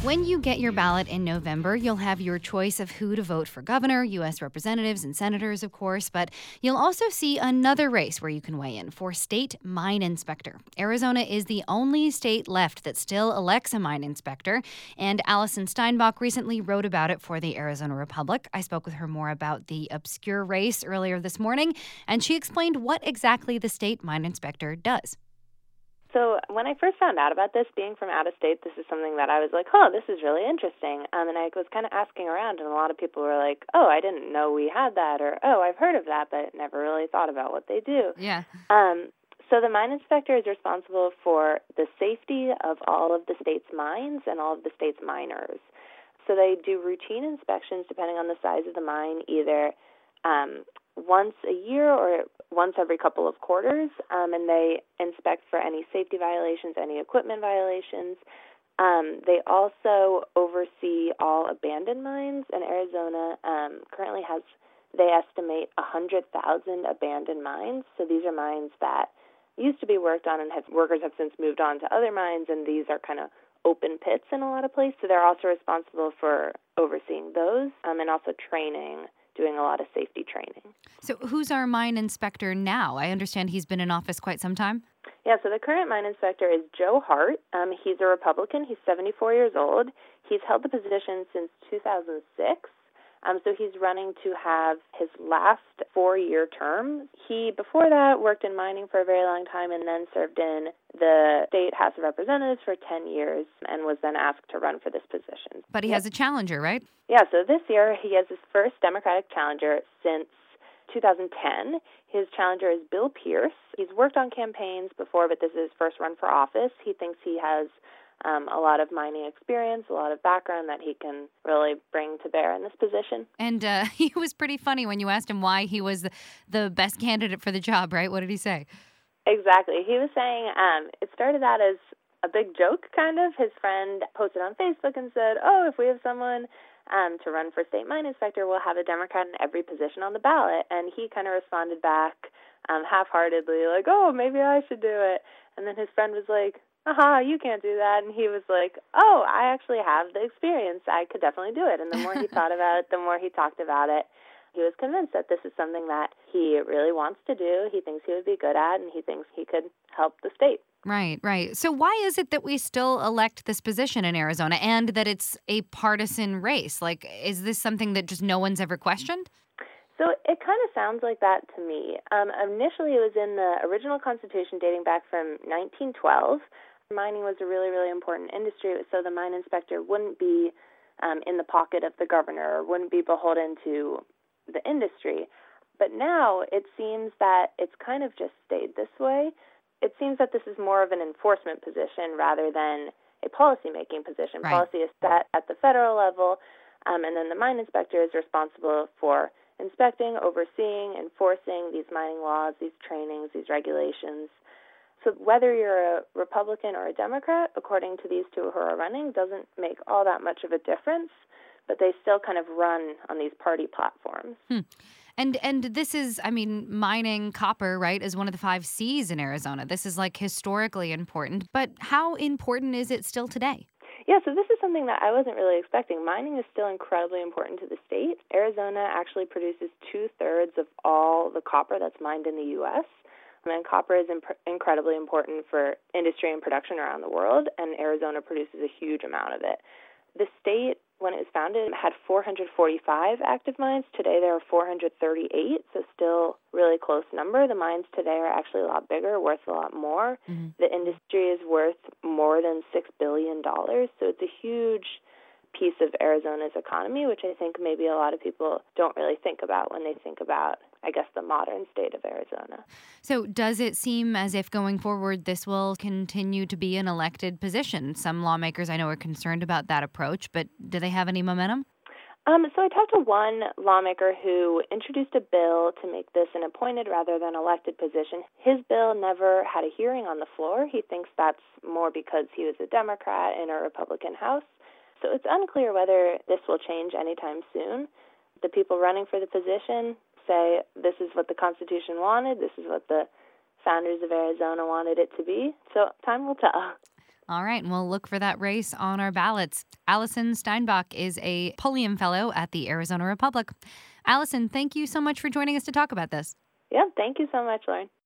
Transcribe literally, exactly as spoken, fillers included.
When you get your ballot in November, you'll have your choice of who to vote for governor, U S representatives, and senators, of course, but you'll also see another race where you can weigh in for state mine inspector. Arizona is the only state left that still elects a mine inspector, and Allison Steinbach recently wrote about it for the Arizona Republic. I spoke with her more about the obscure race earlier this morning, and she explained what exactly the state mine inspector does. So when I first found out about this, being from out of state, this is something that I was like, oh, this is really interesting. Um, and I was kind of asking around, and a lot of people were like, oh, I didn't know we had that, or, oh, I've heard of that, but never really thought about what they do. Yeah. Um, so the mine inspector is responsible for the safety of all of the state's mines and all of the state's miners. So they do routine inspections depending on the size of the mine, either um, once a year or once every couple of quarters, um, and they inspect for any safety violations, any equipment violations. Um, they also oversee all abandoned mines, and Arizona um, currently has, they estimate, one hundred thousand abandoned mines. So these are mines that used to be worked on, and have, workers have since moved on to other mines, and these are kind of open pits in a lot of places. So they're also responsible for overseeing those um, and also training, doing a lot of safety training. So who's our mine inspector now? I understand he's been in office quite some time. Yeah, so the current mine inspector is Joe Hart. Um, he's a Republican. He's seventy-four years old. He's held the position since two thousand six. Um, so he's running to have his last four-year term. He, before that, worked in mining for a very long time and then served in the State House of Representatives for ten years and was then asked to run for this position. But he yep. has a challenger, right? Yeah, so this year he has his first Democratic challenger since two thousand ten. His challenger is Bill Pierce. He's worked on campaigns before, but this is his first run for office. He thinks he has um, a lot of mining experience, a lot of background that he can really bring to bear in this position. And uh, he was pretty funny when you asked him why he was the, the best candidate for the job, right? What did he say? Exactly. He was saying um, it started out as a big joke, kind of. His friend posted on Facebook and said, oh, if we have someone um, to run for state mine inspector, we'll have a Democrat in every position on the ballot. And he kind of responded back um, half-heartedly, like, oh, maybe I should do it. And then his friend was like, aha, you can't do that. And he was like, oh, I actually have the experience. I could definitely do it. And the more he thought about it, the more he talked about it, he was convinced that this is something that he really wants to do, he thinks he would be good at, and he thinks he could help the state. Right, right. So why is it that we still elect this position in Arizona and that it's a partisan race? Like, is this something that just no one's ever questioned? So it kind of sounds like that to me. Um, initially, it was in the original Constitution dating back from nineteen twelve. Mining was a really, really important industry, so the mine inspector wouldn't be um, in the pocket of the governor or wouldn't be beholden to the industry. But now it seems that it's kind of just stayed this way. It seems that this is more of an enforcement position rather than a policy-making position. Right. Policy is set at the federal level, um, and then the mine inspector is responsible for inspecting, overseeing, enforcing these mining laws, these trainings, these regulations. So whether you're a Republican or a Democrat, according to these two who are running, doesn't make all that much of a difference, but they still kind of run on these party platforms. Hmm. And and this is, I mean, mining copper, right, is one of the five C's in Arizona. This is, like, historically important. But how important is it still today? Yeah, so this is something that I wasn't really expecting. Mining is still incredibly important to the state. Arizona actually produces two-thirds of all the copper that's mined in the U S, and copper is imp- incredibly important for industry and production around the world, and Arizona produces a huge amount of it. The state, when it was founded, had four hundred forty-five active mines. Today there are four hundred thirty-eight, so still really close number. The mines today are actually a lot bigger, worth a lot more. Mm-hmm. The industry is worth more than six billion dollars, so it's a huge piece of Arizona's economy, which I think maybe a lot of people don't really think about when they think about, I guess, the modern state of Arizona. So does it seem as if going forward this will continue to be an elected position? Some lawmakers I know are concerned about that approach, but do they have any momentum? Um, so I talked to one lawmaker who introduced a bill to make this an appointed rather than elected position. His bill never had a hearing on the floor. He thinks that's more because he was a Democrat in a Republican House. So it's unclear whether this will change anytime soon. The people running for the position say this is what the Constitution wanted, this is what the founders of Arizona wanted it to be. So time will tell. All right, and we'll look for that race on our ballots. Allison Steinbach is a Pulliam Fellow at the Arizona Republic. Allison, thank you so much for joining us to talk about this. Yeah, thank you so much, Lauren.